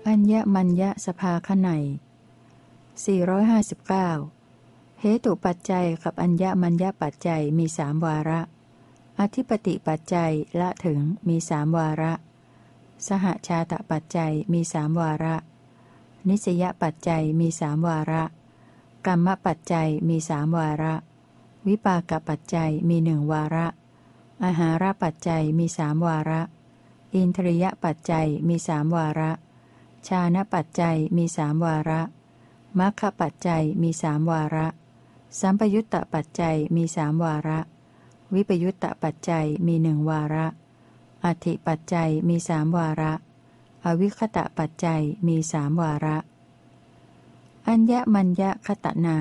อัญญมัญญสภาคไนย459เหตุปัจจัยกับอัญญมัญญปัจจัยมีสามวาระอธิปติปัจจัยละถึงมีสามวาระสหชาตปัจจัยมีสามวาระนิสยปัจจัยมีสามวาระกรรมปัจจัยมีสามวาระวิปากปัจจัยมีหนึ่งวาระอาหารปัจจัยมีสามวาระอินทรียปัจจัยมีสามวาระชานะปัจจัยมีสามวาระมัคคปัจจัยมีสามวาระสัมปยุตตปัจจัยมีสามวาระวิปยุตตปัจจัยมีหนึ่งวาระอธิปัจจัยมีสามวาระอวิคตะปัจจัยมีสามวาระอัญญมัญญคตนา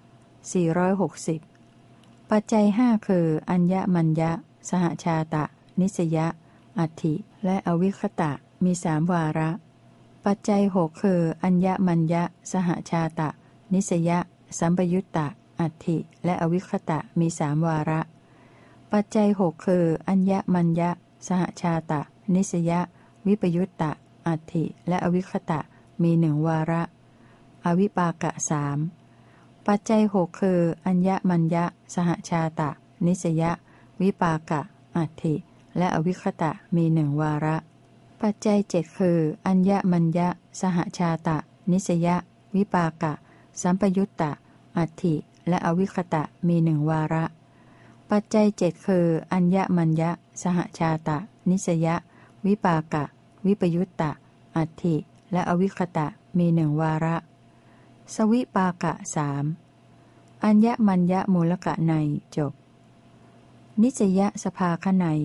460ปัจจัยห้าคืออัญญมัญญสหชาตะนิสยอธิและอวิคตะมีสามวาระปัจจัยหกคืออัญญมัญญสหชาตะนิสยสัมปยุตตะอธิและอวิคตะมีสามวาระปัจจัยหกคืออัญญมัญญสหชาตะนิสยวิปยุตตะอธิและอวิคตะมีหนึ่งวาระอวิปากะสามปัจจัยหกคืออัญญมัญญสหชาตะนิสยวิปากะอธิและอวิคตะมีหนึ่งวาระปัจจัยเจ็ดคืออัญญมัญญสหชาตะนิสยวิปากะสัมปยุตตะอธิและอวิคตะมีหนึ่งวาระปัจจัยเจ็ดคืออัญญมัญญสหชาตะนิสยวิปากะวิปยุตตะอธิและอวิคตะมีหนึ่งวาระสวิปากะสามอัญญมัญญมูลกะในจบนิสยสภาคไนย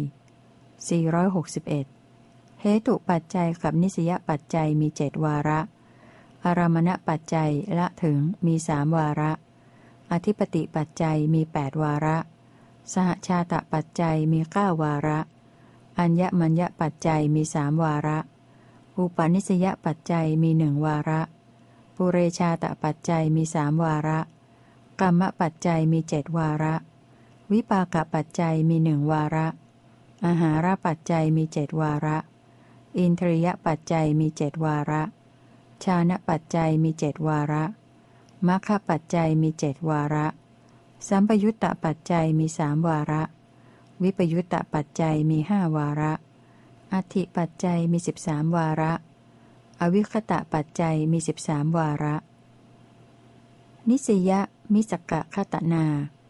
461เหตุปัจจัยกับนิสยปัจจัยมีเจ็ดวาระอารมณปัจจัยละถึงมีสามวาระอธิปติปัจจัยมี8วาระสหชาตปัจจัยมี9วาระอัญญมัญญปัจจัยมีสามวาระอุปนิสยปัจจัยมีหนึ่งวาระปุเรชาตปัจจัยมีสามวาระกรรมปัจจัยมี7วาระวิปากปัจจัยมีหนึ่งวาระอาหารปัจจัยมี7วาระอินทรียปัจจัยมี7วาระชานะปัจจัยมี7วาระมัคคปัจจัยมี7วาระสัมปยุตตปัจจัยมีสามวาระวิปยุตตปัจจัยมี5วาระอธิปัจจัยมี13วาระอวิคตะปัจจัยมี13วาระนิสยมิสกะคตนา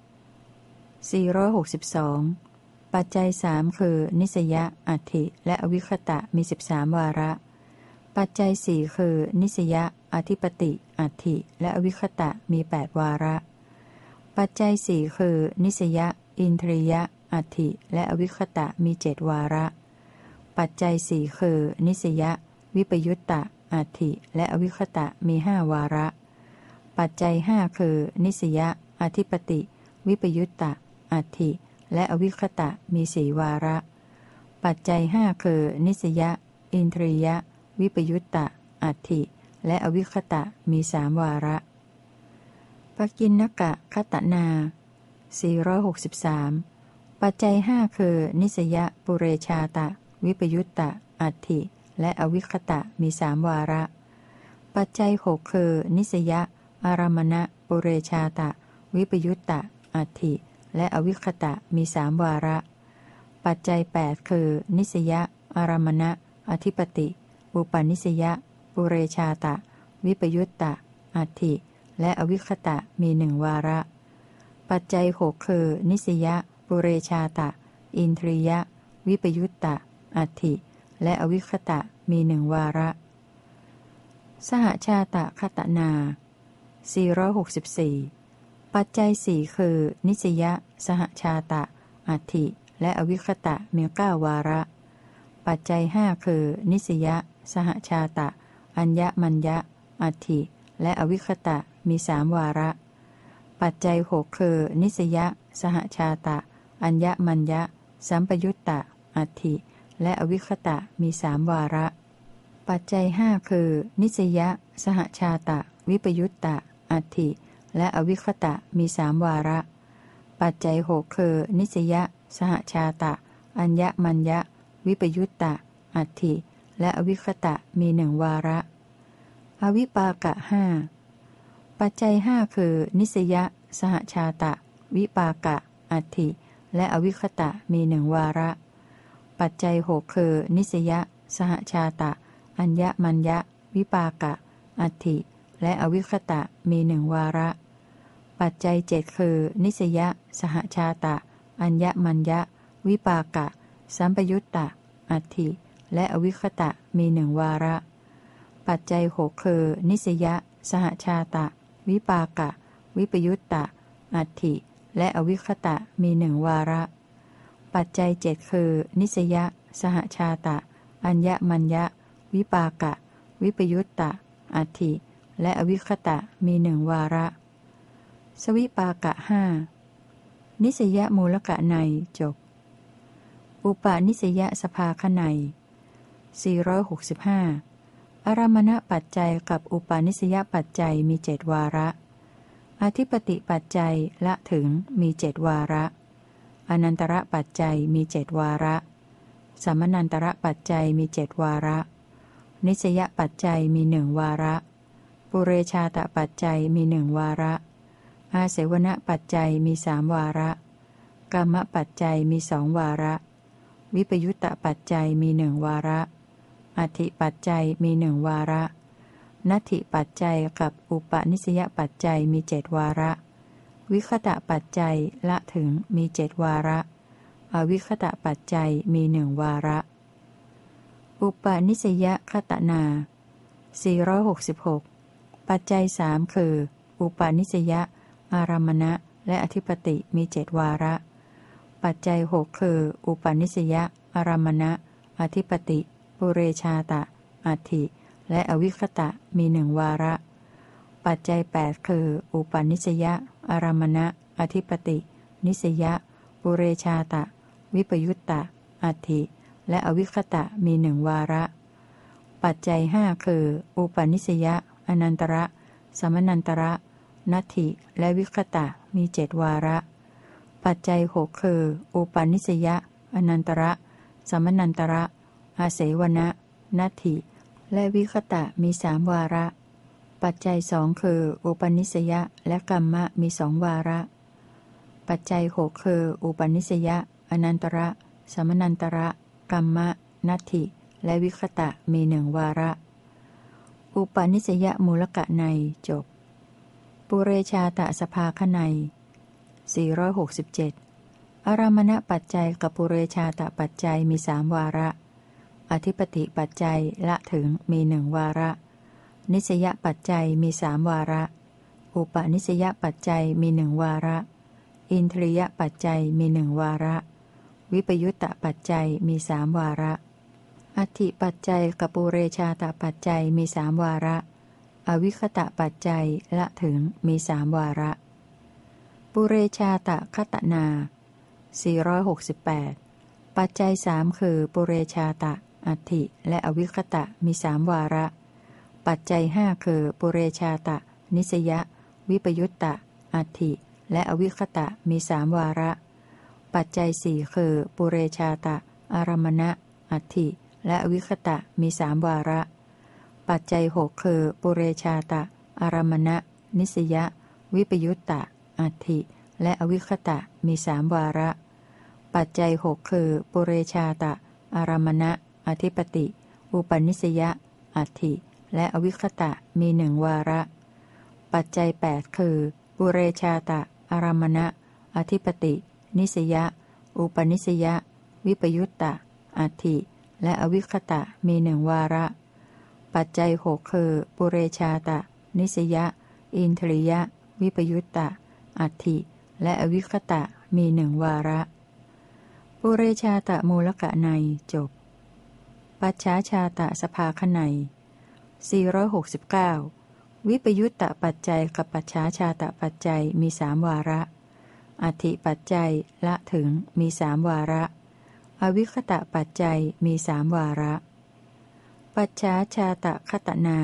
462ปัจจัยสามคือนิสยอธิและอวิคตะมี13วาระปัจจัยสี่คือนิสยอธิปติอธิและอวิคตะมี8วาระปัจจัยสี่คือนิสยอินทรียอธิและอวิคตะมี7วาระปัจจัยสี่คือนิสยวิปยุตตะอธิและอวิคตะมี5วาระปัจจัยห้าคือนิสยอธิปติวิปยุตตะอธิและอวิคตะมี4วาระปัจจัยห้าคือนิสยอินทรียวิปยุตตะอธิและอวิคตะมี3วาระปกิณณกะคตนา463ปัจจัยห้าคือนิสยปุเรชาตะวิปยุตตะอธิและอวิคตะมี3วาระปัจจัยหกคือนิสยอารมณปุเรชาตะวิปยุตตะอธิและอวิคตะมี3วาระปัจจัย8คือนิสยอารมณอธิปติอุปนิสยปุเรชาตะวิปยุตตะอธิและอวิคตะมี1วาระปัจจัย6คือนิสยปุเรชาตะอินทรียวิปยุตตะอธิและอวิคตะมี1วาระสหชาตคตนา464ปัจจัยสี่คือนิสยสหชาตะอธิและอวิคตะมี9วาระปัจจัยห้าคือนิสยสหชาตะอัญญมัญญอธิและอวิคตะมี3วาระปัจจัยหกคือนิสยสหชาตะอัญญมัญญสัมปยุตตะอธิและอวิคตะมี3วาระปัจจัยห้าคือนิสยสหชาตะวิปยุตตะอธิและอวิคตะมี3วาระปัจจัยหกคือนิสยสหชาตะอัญญมัญญวิปยุตตะอธิและอวิคตะมี1วาระอวิปากะห้าปัจจัยห้าคือนิสยสหชาตะวิปากะอัตถิและอวิคตะมีหนึ่งวาระปัจจัยหกคือนิสยสหชาตะอัญญมัญญวิปากะอัตถิและอวิคตะมีหนึ่งวาระปัจจัยเจ็ดคือนิสยสหชาตะอัญญมัญญวิปากะสัมปยุตตะอัตถิและอวิคตะมีหนึ่งวาระปัจจัยหกคือนิสยสหชาตะวิปากะวิปยุตตะอัตถิและอวิคตะมีหนึ่งวาระปัจจัยเจ็ดคือนิสยสหชาตะอัญญมัญญวิปากะวิปยุตตะอัตถิและอวิคตะมีหนึ่งวาระสวิปากะห้านิสยมูลกะในจบอุปาณิสยสภาคใน465อารมณปัจจัยกับอุปาณิสยปัจจัยมีเจ็ดวาระอธิปติปัจจัยละถึงมีเจ็ดวาระอนันตระปัจจัยมีเจ็ดวาระสัมมนันตระปัจจัยมีเจ็ดวาระนิสยปัจจัยมีหนึ่งวาระปุเรชาตปัจจัยมีหนึ่งวาระอาเสวณปัจจัยมีสามวาระกรรมปัจจัยมีสองวาระวิปยุตตปัจจัยมีหนึ่งวาระอธิปัจจัยมีหนึ่งวาระนัตถิปัจจัยกับอุปนิสยปัจจัยมีเจ็ดวาระวิคตะปัจจัยละถึงมีเจ็ดวาระอวิคตะปัจจัยมีหนึ่งวาระอุปนิสยคตนา466ปัจจัยสามคืออุปนิสยอารมณะและอธิปติมีเจ็ดวาระปัจจัยหกคืออุปนิสยอารมณะอธิปติปุเรชาตะอัตถิและอวิคตะมีหนึ่งวาระปัจจัยแปดคืออุปนิสยอารมณะอธิปตินิสยปุเรชาตะวิปยุตตะอัตถิและอวิคตะมีหนึ่งวาระปัจจัยห้าคืออุปนิสยอนันตระสมนันตระนัตถิและวิคตะมีเจ็ดวาระปัจจัยหกคืออุปนิสยอนันตระสมนันตระอาเสวณะนัตถิและวิคตะมีสามวาระปัจจัยสองคืออุปนิสยและกัมมะมีสองวาระปัจจัยหกคืออุปนิสยอนันตระสมนันตระกัมมะนัตถิและวิคตะมีหนึ่งวาระอุปนิสยมูลกะในจบปุเรชาตสภาคใน467อารมณปัจจัยกับปุเรชาตปัจจัยมีสามวาระอธิปติปัจจัยละถึงมีหนึ่งวาระนิสยปัจจัยมีสามวาระอุปนิสยปัจจัยมีหนึ่งวาระอินทรียปัจจัยมีหนึ่งวาระวิปยุตตปัจจัยมีสามวาระอธิปัจจัยกับปุเรชาตปัจจัยมีสามวาระอวิคตะปัจจัยละถึงมีสามวาระปุเรชาตคตนา468ปัจจัยสามคือปุเรชาตะอัตถิและอวิคตะมีสามวาระปัจจัยห้าคือปุเรชาตะนิสยวิปยุตตะอัตถิและอวิคตะมีสามวาระปัจจัยสี่คือปุเรชาตะอารมณะอัตถิและอวิคตะมีสามวาระปัจจัยหกคือปุเรชาตะอารมณะนิสยวิปยุตตะอัตถิและอวิคตะมีสามวาระปัจจัยหกคือปุเรชาตะอารมณะอธิปติอุปนิสยอัตถิและอวิคตะมีหนึ่งวาระปัจจัยแปดคือปุเรชาตะอารมณะอธิปตินิสยอุปนิสยวิปยุตตะอัตถิและอวิคตะมีหนึ่งวาระปัจจัยหกคือปุเรชาตะนิสยอินทรียวิปยุตตะอัตถิและอวิคตะมีหนึ่งวาระปุเรชาตะมูลกะในจบปัจฉาชาตะสภาคใน469วิปยุตตปัจจัยกับปัจฉาชาตะปัจจัยมีสามวาระอธิปัจจัยละถึงมีสามวาระอวิคตะปัจจัยมีสามวาระปัจฉาชาตะคตนา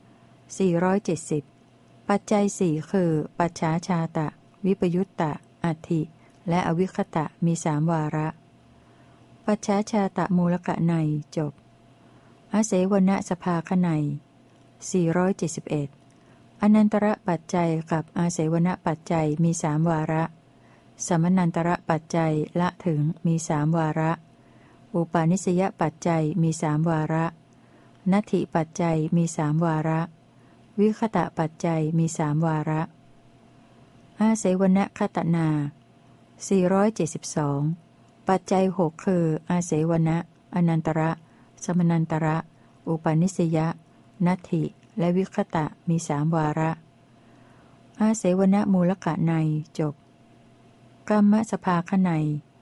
470ปัจจัยสี่คือปัจฉาชาตะวิปยุตตะอัตถิและอวิคตะมีสามวาระปัจฉาชาตะมูลกะในจบอาเสวณสภาคใน 471อนันตระปัจจัยกับอาศัยวณปัจจัยมีสามวาระสมนันตระปัจจัยละถึงมีสามวาระอุปาณิสยปัจจัยมีสามวาระนัตถิปัจจัยมีสามวาระวิคตะปัจจัยมีสามวาระอาศัยวณคตนา472ปัจจัยหกคืออาศัยวณอนันตระสมนันตระอุปาณิสยนัตถิและวิคตะมีสามวาระอาศัยวณมูลกะในจบกรรมสภาคใน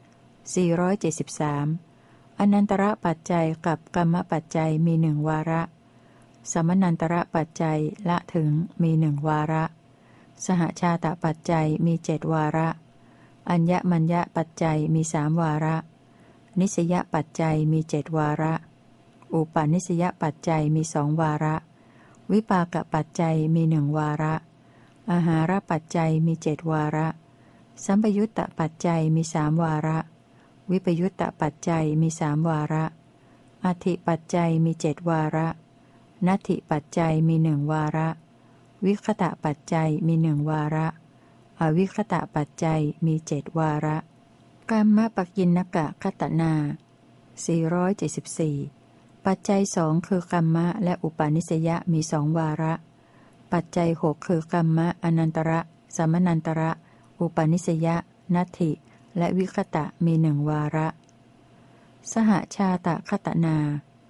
473อนันตระปัจจัยกับกรรมปัจจัยมีหนึ่งวาระสมนันตระปัจจัยละถึงมีหนึ่งวาระสหชาตปัจจัยมีเจ็ดวาระอัญญมัญญปัจจัยมีสามวาระนิสยปัจจัยมีเจ็ดวาระอุปาณิสยปัจจัยมีสองวาระวิปากปัจจัยมีหนึ่งวาระอาหารปัจจัยมีเจ็ดวาระสัมปยุตตปัจจัยมีสามวาระวิปยุตตปัจจัยมีสามวาระอธิปัจจัยมีเจ็ดวาระนัตถิปัจจัยมีหนึ่งวาระวิคตะปัจจัยมีหนึ่งวาระอวิคตะปัจจัยมีเจ็ดวาระกรรมปกิณณกะคตนา474ปัจจัยสองคือกรรมะและอุปาณิสยมีสองวาระปัจจัยหกคือกรรมะอนันตระสมนันตระอุปาณิสยนัตถิและวิคตะมีหนึ่งวาระสหชาตคตนา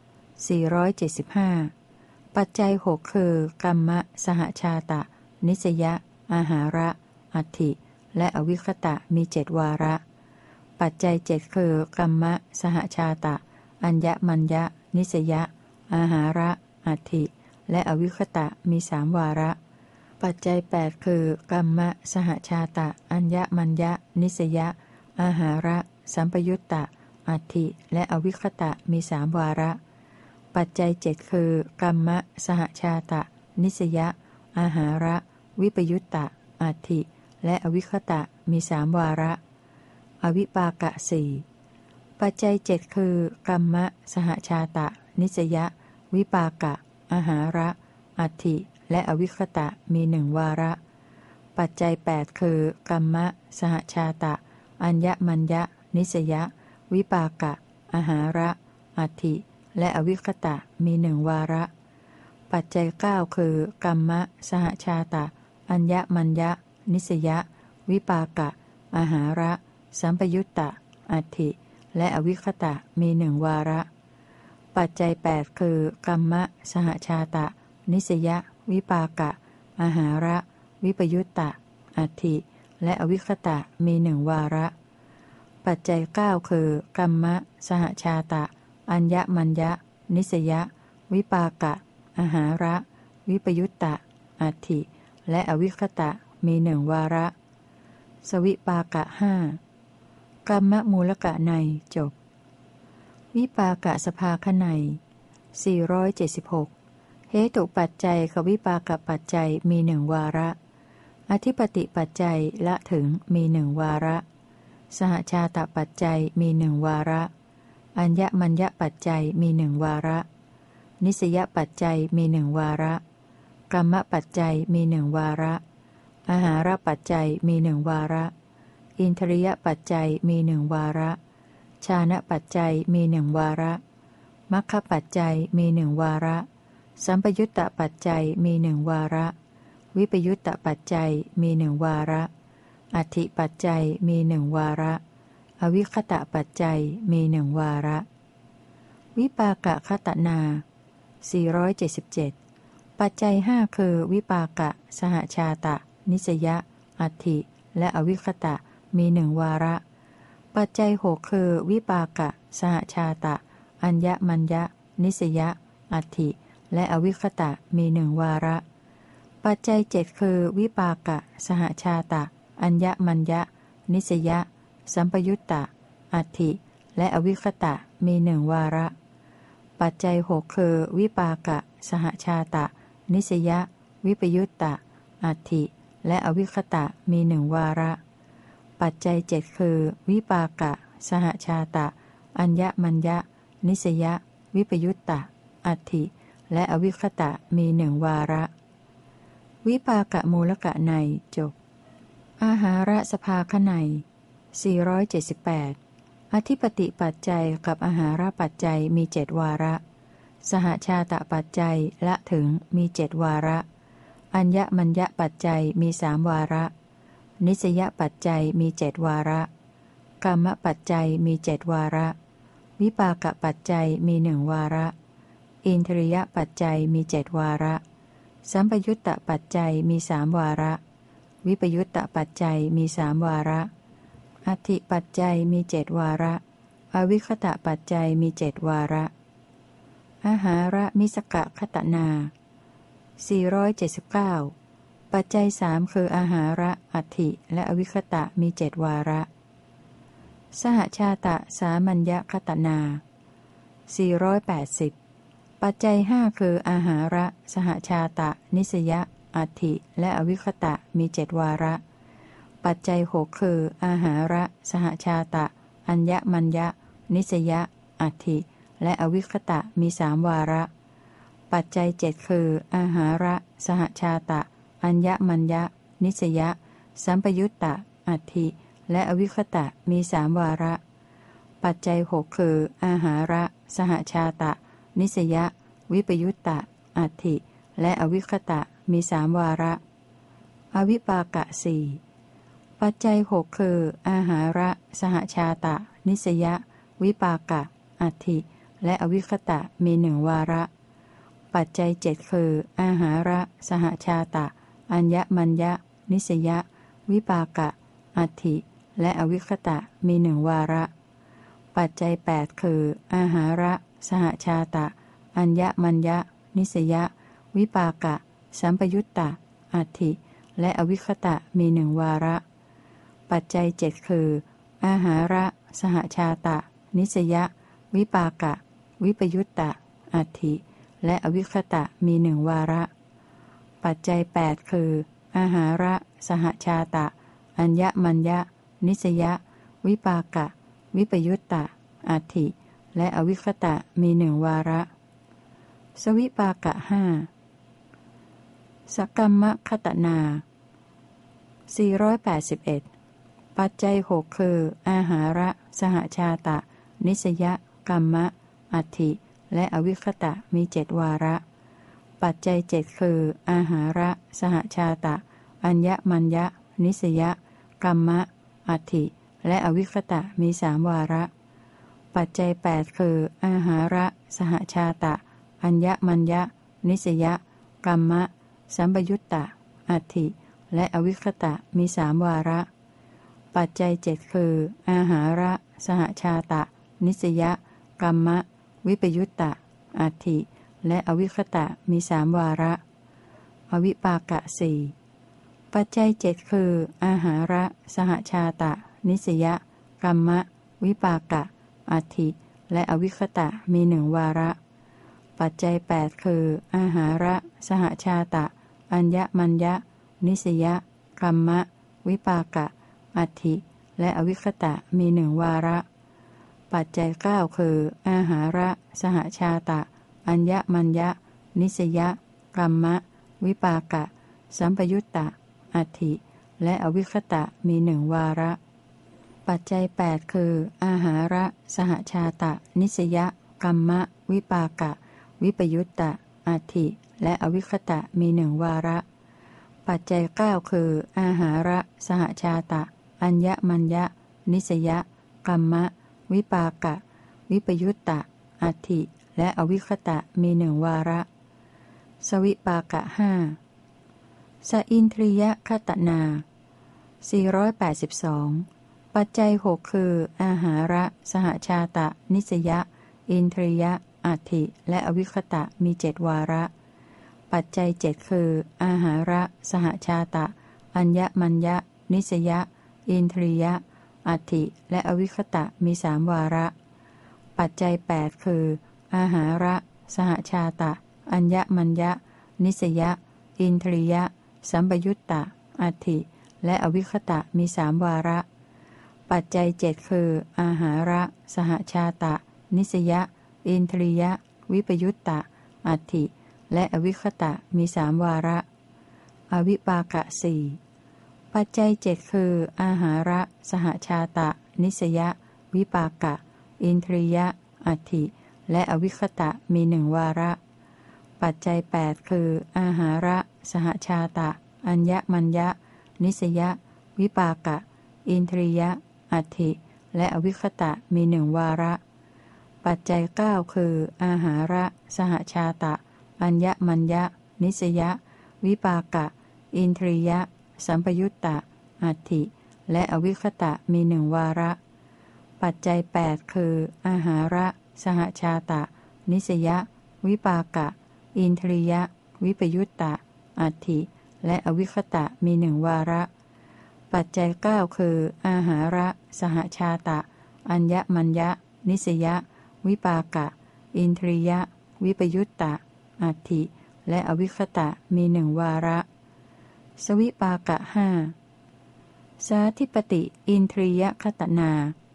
475ปัจจัยหกคือกรรมะสหชาตะนิสยอาหาระอัตถิและอวิคตะมีเจ็ดวาระปัจจัยเจ็ดคือกรรมะสหชาตะอัญญมัญญนิสยอาหาระอัตถิและอวิคตะมีสามวาระปัจจัยแปดคือกรรมะสหชาตะอัญญมัญญนิสยอาหาระสัมปยุตตะอัตถิและอวิคตะมีสามวาระปัจจัยเจ็ดคือกรรมะสหชาตะนิสยอาหาระวิปยุตตะอัตถิและอวิคตะมีสามวาระอวิปากะสี่ปัจจัยเจ็ดคือกรรมะสหชาตะนิสยวิปากะอาหาระอัตถิและอวิคตะมีหนึ่งวาระปัจจัยแปดคือกรรมะสหชาตะอัญญมัญญนิสยวิปากะอาหาระอัตถิและอวิคตะมีหนึ่งวาระปัจจัยเก้าคือกรรมะสหชาตะอัญญมัญญนิสยวิปากะอาหาระสัมปยุตตะอัตถิและอวิคตะมีหนึ่งวาระปัจจัยแปดคือกรรมะสหชาตะนิสยวิปากะอาหาระวิปยุตตะอัตถิและอวิคตะมีหนึ่งวาระปัจจัยเก้าคือกรรมะสหชาตะอัญญมัญญนิสยวิปากะอาหาระวิปยุตตะอัตถิและอวิคตะมีหนึ่งวาระสวิปากะห้ากรรมมูลกะในจบวิปากะสภาคใน476เหตุปัจจัยกับวิปากปัจจัยมีหนึ่งวาระอธิปติปัจจัยละถึงมีหนึ่งวาระสหชาตปัจจัยมีหนึ่งวาระอัญญมัญญปัจจัยมีหนึ่งวาระนิสยปัจจัยมีหนึ่งวาระกรรมปัจจัยมีหนึ่งวาระอาหารปัจจัยมีหนึ่งวาระอินทริยปัจจัยมีหนึ่งวาระชานะปัจจัยมีหนึ่งวาระมัคคปัจจัยมีหนึ่งวาระสัมปยุตตปัจจัยมีหนึ่งวาระวิปยุตตปัจจัยมีหนึ่งวาระอธิปัจจัยมีหนึ่งวาระอวิคตะปัจจัยมีหนึ่งวาระวิปากะคตนา477ปัจจัยห้าคือวิปากะสหชาตะนิสยอัตถิและอวิคตะมีหนึ่งวาระปัจจัยหกคือวิปากะสหชาตะอัญญมัญญนิสยอัตถิและอวิคตะมีหนึ่งวาระปัจจัยเจ็ดคือวิปากะสหชาตะอัญญมัญญนิสยสัมปยุตตะอัตถิและอวิคตะมีหนึ่งวาระปัจจัยหกคือวิปากะสหชาตะนิสยวิปยุตตะอัตถิและอวิคตะมีหนึ่งวาระปัจจัยเจ็ดคือวิปากะสหชาตะอัญญมัญญนิสยวิปยุตตะอัตถิและอวิคตะมีหนึ่งวาระวิปากะมูลกะในจบอาหาระสภาคใน478อธิปติปัจจัยกับอาหารปัจจัยมีเจ็ดวาระสหชาตปัจจัยละถึงมีเจ็ดวาระอัญญมัญญปัจจัยมีสามวาระนิสยปัจจัยมีเจ็ดวาระกรรมปัจจัยมีเจ็ดวาระวิปากปัจจัยมีหนึ่งวาระอินทรียปัจจัยมีเจ็ดวาระสัมปยุตตปัจจัยมีสามวาระวิปยุตตปัจจัยมีสามวาระอธิปัจจัยมีเจ็ดวาระอวิคตะปัจจัยมีเจ็ดวาระอาหาระมิสกะคตนา479ปัจจัยสามคืออาหาระอธิและอวิคตะมีเจ็ดวาระสหชาตะสามัญญคตนา480ปัจจัยห้าคืออาหาระสหชาตะนิสยอธิและอวิคตะมีเจ็ดวาระปัจจัยหกคืออาหาระสหชาตะอัญญมัญญนิสยอธิและอวิคตะมีสามวาระปัจจัยเจ็ดคืออาหาระสหชาตะอัญญมัญญนิสยสัมปยุตตะอธิและอวิคตะมีสามวาระปัจจัยหกคืออาหาระสหชาตะนิสยวิปยุตตะอธิและอวิคตะมีสามวาระอวิปากะสี่ปัจจัยหกคืออาหาระสหชาตะนิสยวิปากะอธิและอวิคตะมีหนึ่งวาระปัจจัยเจ็ดคืออาหาระสหชาตะอัญญมัญญนิสยวิปากะอธิและอวิคตะมีหนึ่งวาระปัจจัยแปดคืออาหาระสหชาตะอัญญมัญญนิสยวิปากะสัมปยุตตะอธิและอวิคตะมีหนึ่งวาระปัจจัยเจ็ดคืออาหาระสหชาตะนิสยวิปากะวิปยุตตะอธิและอวิคตะมีหนึ่งวาระปัจจัยแปดคืออาหาระสหชาตะอัญญมัญญนิสยวิปากะวิปยุตตะอธิและอวิคตะมีหนึ่งวาระสวิปากะห้าสกรรมคตนา481ปัจจัยหกคืออาหาระสหชาตะนิสยกรรมะอธิและอวิคตะมีเจ็ดวาระปัจจัยเจ็ดคืออาหาระสหชาตะอัญญมัญญนิสยกรรมะอธิและอวิคตะมีสามวาระปัจจัยแปดคืออาหาระสหชาตะอัญญมัญญนิสยกรรมะสัมปยุตตะอธิและอวิคตะมีสามวาระปัจจัยเจ็ดคืออาหาระสหชาตะนิสยกรรมะวิปยุตตะอธิและอวิคตะมีสามวาระอวิปากะสี่ปัจจัยเจ็ดคืออาหาระสหชาตะนิสยกรรมะวิปากะอธิและอวิคตะมีหนึ่งวาระปัจจัยแปดคืออาหาระสหชาตะอัญญมัญญนิสยกรรมะวิปากะอธิและอวิคตะมีหนึ่งวาระปัจจัยเก้าคืออาหาระสหชาตะอัญญมัญญนิสยกรรมะวิปากะสัมปยุตตะอธิและอวิคตะมีหนึ่งวาระปัจจัยแปดคืออาหาระสหชาตะนิสยกรรมะวิปากะวิปยุตตะอธิและอวิคตะมีหนึ่งวาระปัจจัยเก้าคืออาหาระสหชาตะอัญญมัญญนิสยกรรมะวิปากะวิปยุตตะอธิและอวิคตะมีหนึ่งวาระสวิปากะห้าสอินทรียคตนา482ปัจจัยหกคืออาหาระสหชาตะนิสยอินทรียอธิและอวิคตะมีเจ็ดวาระปัจจัยเจ็ดคืออาหาระสหชาตะอัญญมัญญนิสยอินทรียอธิและอวิคตะมีสามวาระปัจจัยแปดคืออาหาระสหชาตะอัญญมัญญนิสยอินทรียสัมปยุตตะอธิและอวิคตะมีสามวาระปัจจัยเจ็ดคืออาหาระสหชาตะนิสยอินทรียวิปยุตตะอธิและอวิคตะมีสามวาระอวิปากะสี่ปัจจัยเจ็ดคืออาหาระสหชาตะนิสยวิปากะอินทรียะอัตถิและอวิคตะมีหนึ่งวาระปัจจัย8คืออาหาระสหชาตะอัญญมัญญะนิสยวิปากะอินทรียะอัตถิและอวิคตะมีหนึ่งวาระปัจจัย9คืออาหาระสหชาตะอัญญมัญญะนิสยวิปากะอินทรียะสัมปยุตตะอัตถิและอวิคตะมีหนึ่งวาระปัจจัย8คืออาหาระสหชาตะนิสยวิปากะอินทรียะวิปยุตตะอัตถิและอวิคตะมีหนึ่งวาระปัจจัย9คืออาหาระสหชาตะอัญญมัญญะนิสยวิปากะอินทรียะวิปยุตตะอัตถิและอวิคตะมีหนึ่งวาระสวิปากะห้าสาธิปติอินทรียคตนา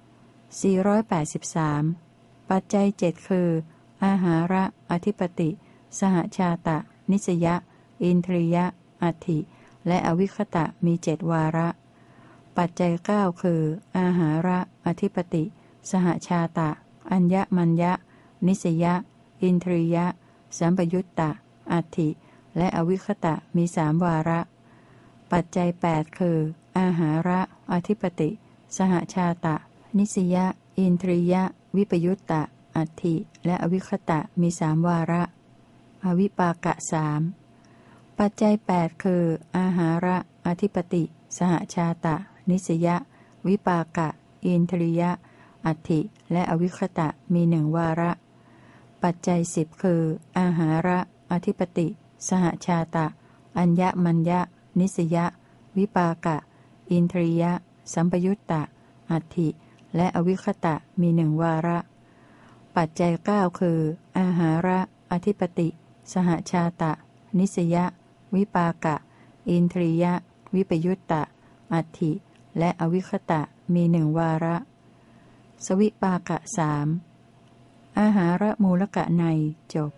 483ปัจจัย7คืออาหาระอธิปติสหชาตะนิสยอินทรียะอัตถิและอวิคตะมี7วาระปัจจัย9คืออาหาระอธิปติสหชาตะอัญญมัญญะนิสยอินทรียะสัมปยุตตะอัตถิและอวิคตะมี3วาระปัจจัย8คืออาหาระอธิปติสหชาตะนิสยอินทรียะวิปยุตตะอัตถิและอวิคตะมี3วาระอวิปากะสามปัจจัย8คืออาหาระอธิปติสหชาตะนิสยวิปากะอินทรียะอัตถิและอวิคตะมีหนึ่งวาระปัจจัย10คืออาหาระอธิปติสหชาตะอัญญมัญญะนิสยวิปากะอินทรียะสัมปยุตตะอัตถิและอวิคตะมีหนึ่งวาระปัจจัย9คืออาหาระอธิปติสหชาตะนิสยวิปากะอินทรียะวิปยุตตะอัตถิและอวิคตะมีหนึ่งวาระสวิปากะสามอาหาระมูลกะในจบ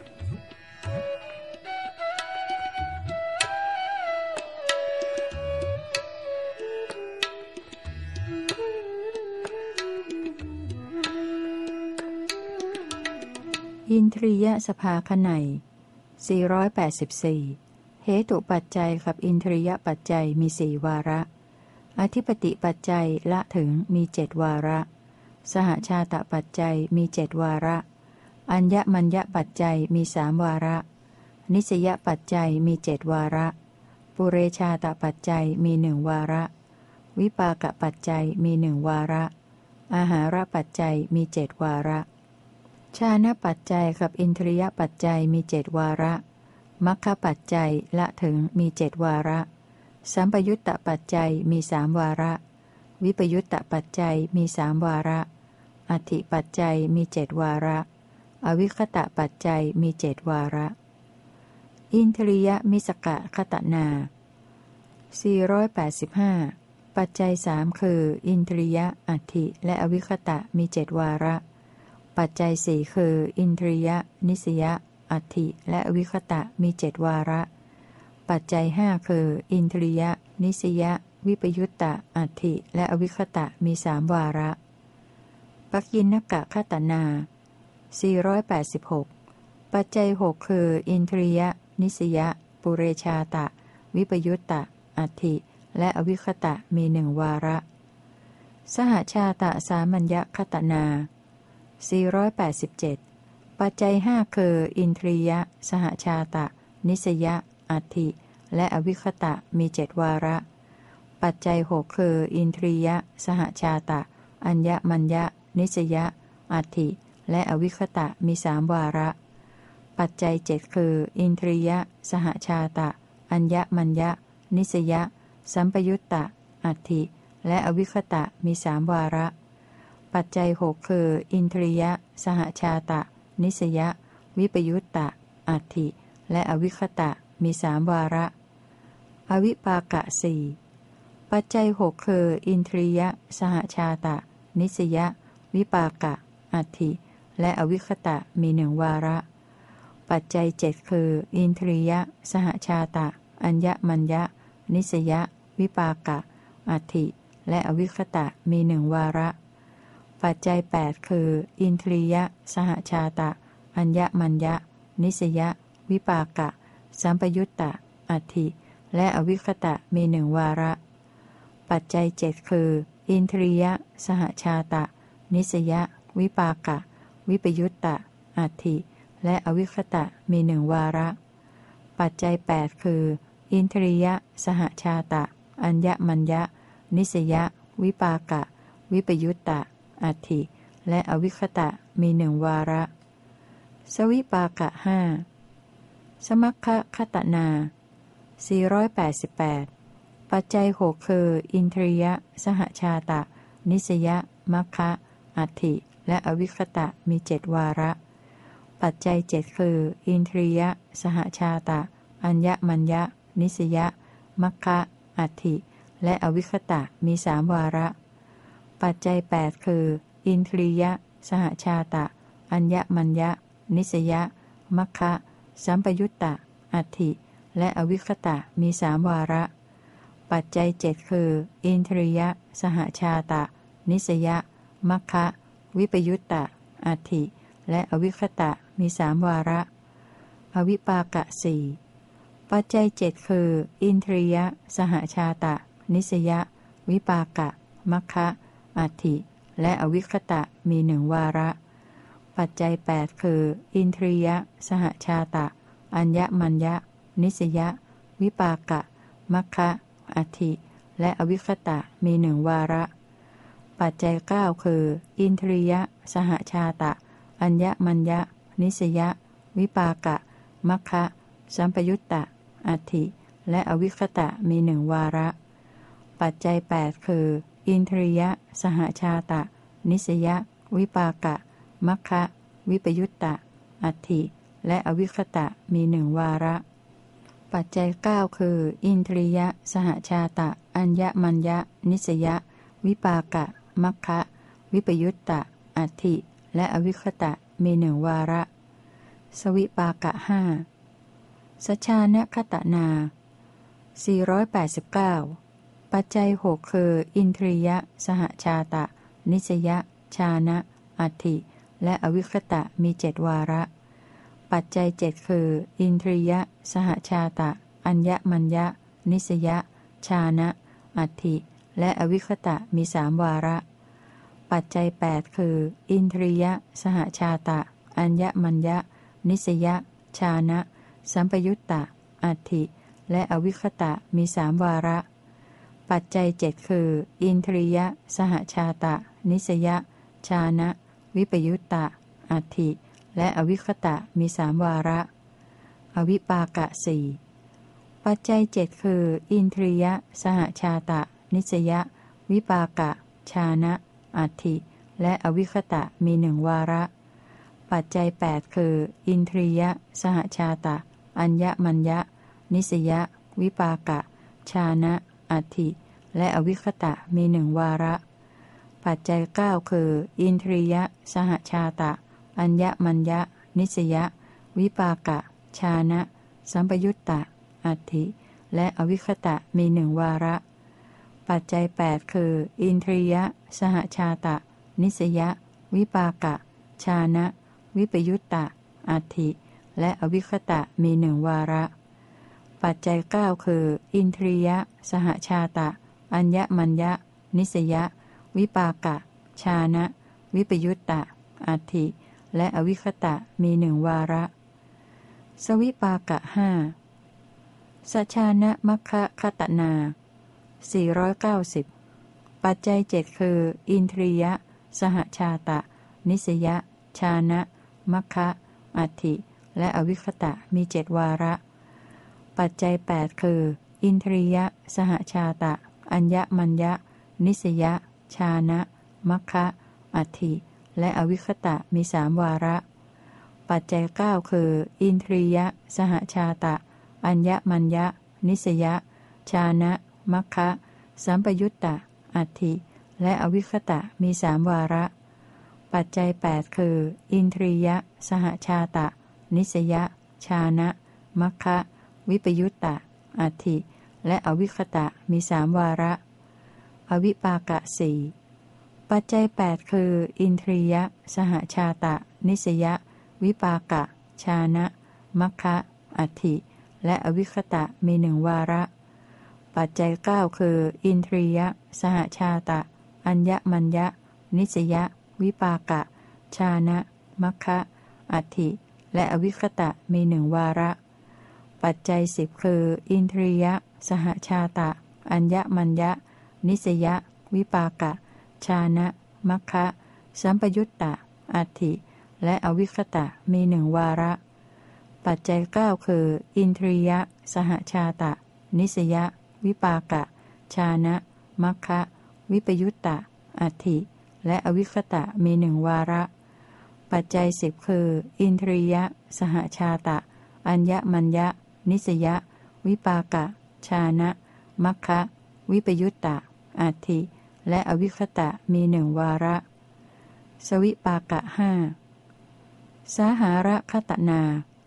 อินทรียสภาคไน484เหตุปัจจัยกับอินทรียปัจจัยมี4วาระอธิปติปัจจัยละถึงมี7วาระสหชาตปัจจัยมี7วาระอัญญมัญญปัจจัยมี3วาระนิสยปัจจัยมี7วาระปุเรชาตปัจจัยมี1วาระวิปากปัจจัยมี1วาระอาหารปัจจัยมี7วาระชานะปัจจัยกับอินทรียปัจจัยมี7วาระมัคคปัจจัยละถึงมี7วาระสัมปยุตตปัจจัยมี3วาระวิปยุตตปัจจัยมี3วาระอธิปัจจัยมี7วาระอวิคตะปัจจัยมี7วาระอินทรียมิสกะคตนา485ปัจจัย3คืออินทรียะอธิและอวิคตะมี7วาระปัจจัย4คืออินทรียนิสยอัตถิและอวิคตะมี7วาระปัจจัย5คืออินทรียนิสยวิปยุตตะอัตถิและอวิคตะมี3วาระปัจญินกะคตนา486ปัจจัย6คืออินทรียนิสยปุเรชาตะวิปยุตตะอัตถิและอวิคตะมี1วาระสหชาตะสามัญญคตนา487ปัจจัย5คืออินทรียสหชาตะนิสยอัตถิและอวิคตะมี7วาระปัจจัย6คืออินทรียสหชาตะอัญญมัญญะนิสยอัตถิและอวิคตะมี3วาระปัจจัย7คืออินทรียสหชาตะอัญญมัญญะนิสยสัมปยุตตะอัตถิและอวิคตะมี3วาระปัจจัย6คืออินทรียสหชาตะนิสยวิปยุตตะอัตถิและอวิคตะมี3วาระอวิปากะสี่ปัจจัย6คืออินทรียสหชาตะนิสยวิปากะอัตถิและอวิคตะมี1วาระปัจจัยเจ็ดคืออินทรียะสหชาตะอัญญมัญญะนิสยะวิปากะอัตถิและอวิคตะมีหนึ่งวาระปัจจัย8คืออินทรียะสหชาตะอัญญมัญญะนิสยะวิปากะสัมปยุตตะอัตถิและอวิคตะมีหนึ่งวาระปัจจัย7คืออินทรียะสหชาตะนิสยะวิปากะวิปยุตตะอัตถิและอวิคตะมีหนึ่งวาระปัจจัย8คืออินทรียะสหชาตะอัญญมัญญะนิสยะวิปากะวิปยุตตะอัตถิและอวิคตะมีหนึ่งวาระสวิปากะห้าสมัคคะคตนา488ปัจจัย6คืออินทรียะสหชาตะนิสยะมัคคะอัตถิและอวิคตะมี7วาระปัจจัย7คืออินทรียะสหชาตะอัญญมัญญะนิสยะมัคคะอัตถิและอวิคตะมี3วาระปัจจัย8คืออินทรียะสหชาตะอัญญมัญญะนิสยะมัคคะสัมปยุตตะอัตถิและอวิคตะมี3วาระปัจจัย7คืออินทรียะสหชาตะนิสยะมัคคะวิปยุตตะอัตถิและอวิคตะมี3วาระอวิปากะสี่ปัจจัย7คืออินทรียะสหชาตะนิสยะวิปากะมัคคะอัตถิและอวิคตะมีหนึ่งวาระปัจจัย8คืออินทรียะสหชาตะอัญญมัญญะนิสยะวิปากะมัคคะอัตถิและอวิคตะมีหนึ่งวาระปัจจัย9คืออินทรียะสหชาตะอัญญมัญญะนิสยะวิปากะมัคคะสัมปยุตตะอัตถิและอวิคตะมีหนึ่งวาระปัจจัย8คืออินทรียะสหชาตะนิสยะวิปากะมัคคะวิปยุตตะอัตถิและอวิคตะมีหนึ่งวาระปัจจัย9คืออินทรียะสหชาตะอัญญมัญญะนิสยะวิปากะมัคคะวิปยุตตะอัตถิและอวิคตะมีหนึ่งวาระสวิปากะห้าสัชชานคตนา489ปัจจัย6คืออินทรียะสหชาตะนิสยะชานะอัตถิและอวิคตะมี7วาระปัจจัย7คืออินทรียะสหชาตะอัญญมัญญะนิสยะชานะอัตถิและอวิคตะมี3วาระปัจจัย8คืออินทรียะสหชาตะอัญญมัญญะนิสยะชานะสัมปยุตตะอัตถิและอวิคตะมี3วาระปัจจัย7คืออินทรียะสหชาตะนิสยะชานะวิปยุตตะอัตถิและอวิคตะมี3วาระอวิปากะสี่ปัจจัย7คืออินทรียะสหชาตะนิสยะวิปากะชานะอัตถิและอวิคตะมีหนึ่งวาระปัจจัย8คืออินทรียะสหชาตะอัญญมัญญะนิสยะวิปากะชานะอัตถิและอวิคตะมีหนึ่งวาระปัจจัย9คืออินทรียะสหชาตะอัญญมัญญะนิสยะวิปากะชานะสัมปยุตตะอัตถิและอวิคตะมีหนึ่งวาระปัจจัย8คืออินทรียะสหชาตะนิสยะวิปากะชานะวิปยุตตะอัตถิและอวิคตะมีหนึ่งวาระปัจจัย9คืออินทรียะสหชาตะอัญญมัญญะนิสยะวิปากะชานะวิปยุตตะอัตถิและอวิคตะมีหนึ่งวาระสวิปากะห้าสัชชานะมัคคะคตนา490ปัจจัย7คืออินทรียะสหชาตะนิสยะชานะมัคคะอัตถิและอวิคตะมี7วาระปัจจัย8คืออินทรียะสหชาตะอัญญมัญญะนิสยะชานะมัคคะอัตถิและอวิคตะมี3วาระปัจจัย9คืออินทรียะสหชาตะอัญญมัญญะนิสยะชานะมัคคะสัมปยุตตะอัตถิและอวิคตะมี3วาระปัจจัย8คืออินทรียะสหชาตะนิสยะชานะมัคคะวิปยุตตะอัตถิและอวิคตะมีสามวาระอวิปากะสี่ปัจจัย8คืออินทรียะสหชาตะนิสยะวิปากะชานะมัคคะอัตถิและอวิคตะมีหนึ่งวาระปัจจัย9คืออินทรียะสหชาตะอัญญมัญญะนิสยะวิปากะชานะมัคคะอัตถิและอวิคตะมีหนึ่งวาระปัจจัย10คืออินทรียะสหชาตะอัญญมัญญะนิสยะวิปากะชานะมัคคะสัมปยุตตะอัตถิและอวิคตะมีหนึ่งวาระปัจจัย9คืออินทรียะสหชาตะนิสยะวิปากะชานะมัคคะวิปยุตตะอัตถิและอวิคตะมีหนึ่งวาระปัจจัย10คืออินทรียะสหชาตะอัญญมัญญะนิสยะวิปากะชานะมัคคะวิปยุตตะอัตถิและอวิคตะมีหนึ่งวาระสวิปากะห้าสาหาระคตนา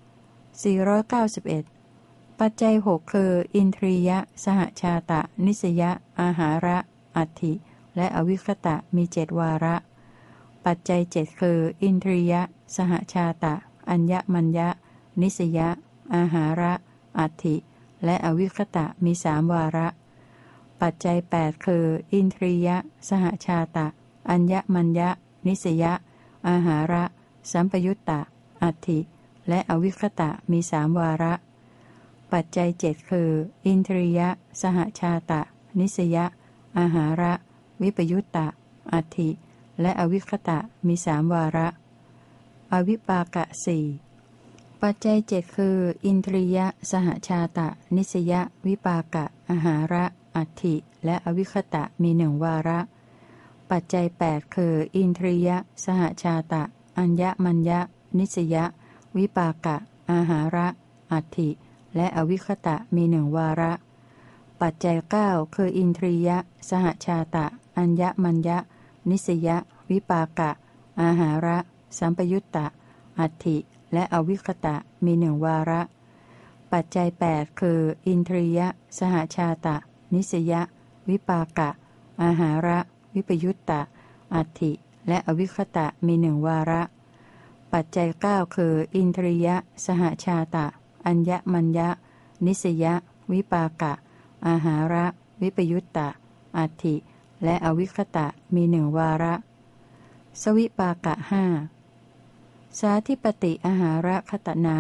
491ปัจจัย6คืออินทรียะสหชาตะนิสยะอาหาระอัตถิและอวิคตะมีเจ็ดวาระปัจจัย7คืออินทรียะสหชาตะอัญญมัญญะนิสยะอาหาระอัตถิและอวิคตะมีสามวาระปัจจัย8คืออินทรียะสหชาตะอัญญมัญญะนิสยะอาหาระสัมปยุตตะอัตถิและอวิคตะมีสามวาระปัจจัย7คืออินทรียะสหชาตะนิสยะอาหาระวิปยุตตะอัตถิและอวิคตะมีสามวาระอวิปากะสี่ปัจจัย7คืออินทรียะสหชาตะนิสยะวิปากะอาหาระอัตถิและอวิคตะมีหนึ่งวาระปัจจัย8คืออินทรียะสหชาตะอัญญมัญญะนิสยะวิปากะอาหาระอัตถิและอวิคตะมีหนึ่งวาระปัจจัย9คืออินทรียะสหชาตะอัญญมัญญะนิสยะวิปากะอาหาระสัมปยุตตะอัตถิและอวิคตะมีหนึ่งวาระปัจจัย8คืออินทรียะสหชาตะนิสยะวิปากะอาหาระวิปยุตตะอัตถิและอวิคตะมีหนึ่งวาระปัจจัย9คืออินทรียะสหชาตะอัญญมัญญะนิสยะวิปากะอาหาระวิปยุตตะอัตถิและอวิคตะมีหนึ่งวาระสวิปากะห้าสาธิปติอาหาระคตนา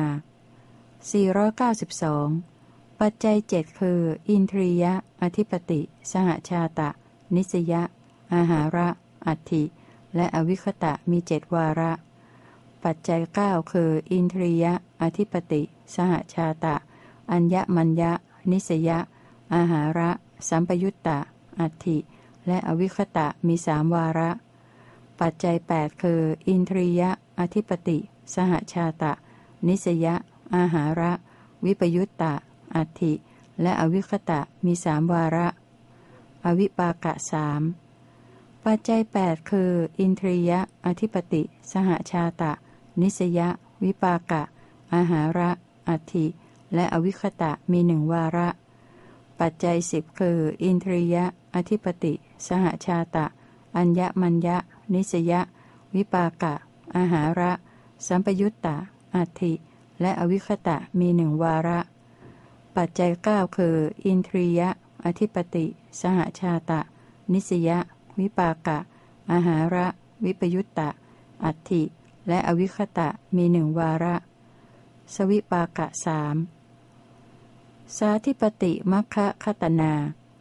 492ปัจจัย7คืออินทรียะอธิปติสหชาตะนิสยะอาหาระอัตถิและอวิคตะมีเจ็ดวาระปัจจัย9คืออินทรียะอธิปติสหชาตะอัญญมัญญะนิสยะอาหาระสัมปยุตตะอัตถิและอวิคตะมีสามวาระปัจจัย8คืออินทรียะอธิปติสหชาตะนิสยะอาหาระวิปยุตตะอัตถิและอวิคตะมีสามวาระอวิปากะสามปัจจัย8คืออินทรียะอธิปติสหชาตะนิสยะวิปากะอาหาระอัตถิและอวิคตะมีหนึ่งวาระปัจจัย10คืออินทรียะอธิปติสหชาตะอัญญมัญญะนิสยะวิปากะอาหาระสัมปยุตตะอัตถิและอวิคตะมีหนึ่งวาระปัจจัย9คืออินทรียะอธิปติสหชาตะนิสยะวิปากะอาหาระวิปยุตตะอัตถิและอวิคตะมีหนึ่งวาระสวิปากะสามสาธิปติมัคคะคตนา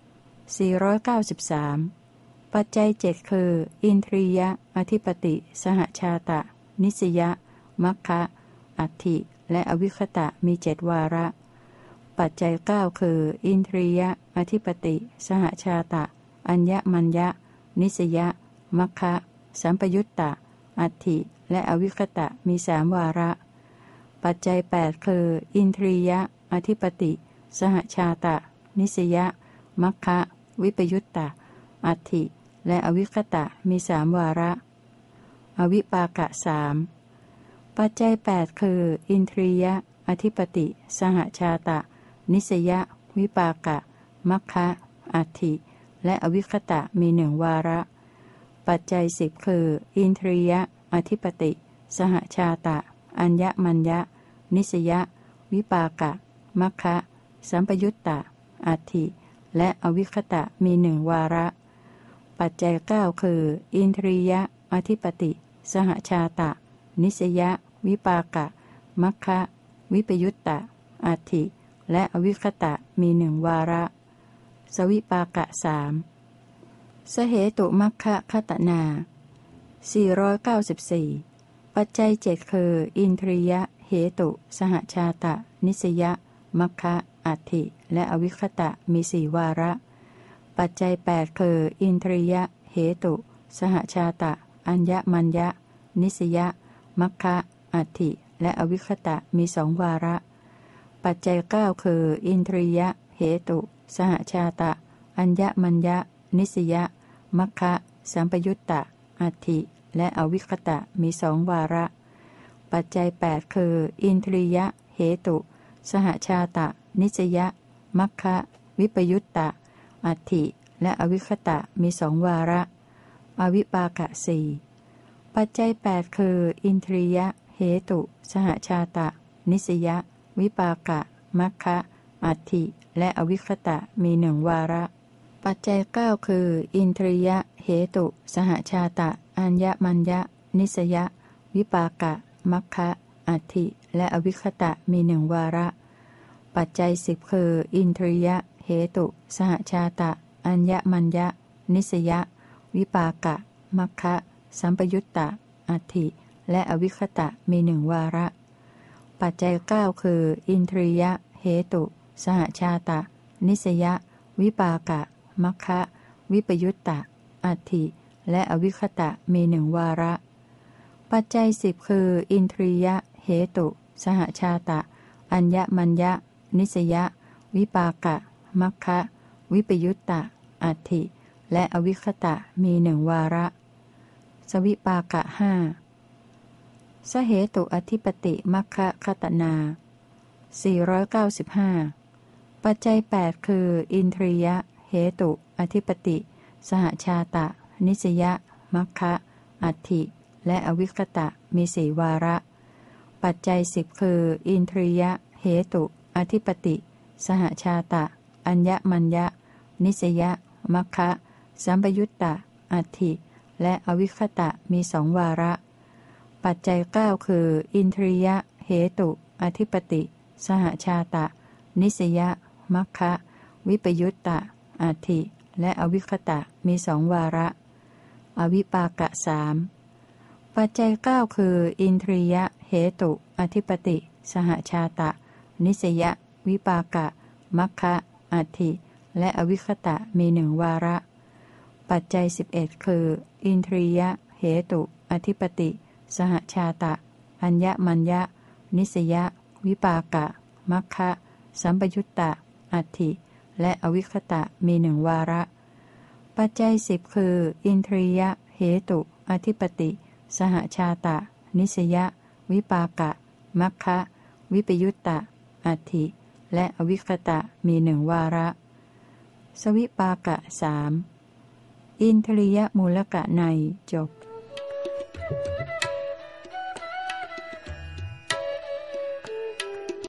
493ปัจจัย7คืออินทรียะอธิปติสหชาตะนิสยะมัคคะอัตถิและอวิคตะมีเจ็ดวาระปัจจัย9คืออินทรียะอธิปติสหชาตะอัญญมัญญะนิสยะมัคคะสัมปยุตตะอัตถิและอวิคตะมีสามวาระปัจจัย8คืออินทรียะอธิปติสหชาตะนิสยะมัคคะวิปยุตตะอัตถิและอวิคตะมีสามวาระอวิปากะสามปัจจัย8คืออินทรียะอธิปติสหชาตะนิสยวิปากะมัคคะอัตถิและอวิคตะมีหนึ่งวาระปัจจัย10คืออินทรียะอธิปติสหชาตะอัญญมัญญะนิสยวิปากะมัคคะสัมปยุตตะอัตถิและอวิคตะมีหนึ่งวาระปัจจัย9คืออินทรียะอธิปติสหชาตะนิสยวิปากะมัคคะวิปยุตตะอัตถิและอวิคตะมีหนึ่งวาระสวิปากะสามสเหตุมัคคะคตนา494ปัจจัย7คืออินทรียะเหตุสหชาตะนิสยมัคคะอัตถิและอวิคตะมีสี่วาระปัจจัย8คืออินทรียะเหตุสหชาตะอัญญมัญญะนิสยมัคคะอัตถิและอวิคตะมีสองวาระปัจจัย9คืออินทรียะเหตุสหชาตะอัญญมัญญะนิสยมัคคะสัมปยุตตะอัตถิและอวิคตะมีสองวาระปัจจัย8คืออินทรียะเหตุสหชาตะนิสยมัคคะวิปยุตตะอัตถิและอวิคตะมีสองวาระอวิปากะสี่ปัจจัย8คืออินทรียะเหตุสหชาตะนิสยวิปากะมัคคะอัตถิและอวิคตะมีหนึ่งวาระปัจจัย9คืออินทรียะเหตุสหชาตะอัญญมัญญะนิสยวิปากะมัคคะอัตถิและอวิคตะมีหนึ่งวาระปัจจัย10คืออินทรียะเหตุสหชาตะอัญญมัญญะนิสยวิปากะมัคคะสัมปยุตตะอัตถิและอวิคตะมีหนึ่งวาระปัจจัย9คืออินทรียะเหตุสหชาตะนิสยวิปากะมัคคะวิปยุตตะอัตถิและอวิคตะมีหนึ่งวาระปัจจัย10คืออินทรียะเหตุสหชาตะอัญญมัญญะนิสยวิปากะมัคคะวิปยุตตะอัตถิและอวิคตะมีหนึ่งวาระสวิปากะห้าสเหตุอธิปติมัคคะคตนา495ปัจจัย8คืออินทรียะเหตุอธิปติสหชาตะนิสยมัคคะอัตถิและอวิคตะมีสี่วาระปัจจัย10คืออินทรียะเหตุอธิปติสหชาตะอัญญมัญญะนิสยมัคคะสัมปยุตตะอัตถิและอวิคตะมีสองวาระปัจจัย9คืออินทรียะเหตุอธิปติสหชาตะนิสยมัคคะวิปยุตตะอัตถิและอวิคตะมีสองวาระอวิปากะสามปัจจัย9คืออินทรียะเหตุอธิปติสหชาตะนิสยวิปากะมัคคะอัตถิและอวิคตะมีหนึ่งวาระปัจจัย11คืออินทรียะเหตุอธิปติสหชาตะอัญญมัญญะนิสยวิปากะมัคคะสัมปยุตตะอัตถิและอวิคตะมีหนึ่งวาระปัจจัย10คืออินทรียะเหตุอธิปติสหชาตะนิสยวิปากะมัคคะวิปยุตตะอัตถิและอวิคตะมีหนึ่งวาระสวิปากะสามอินทรียมูลกะในจบ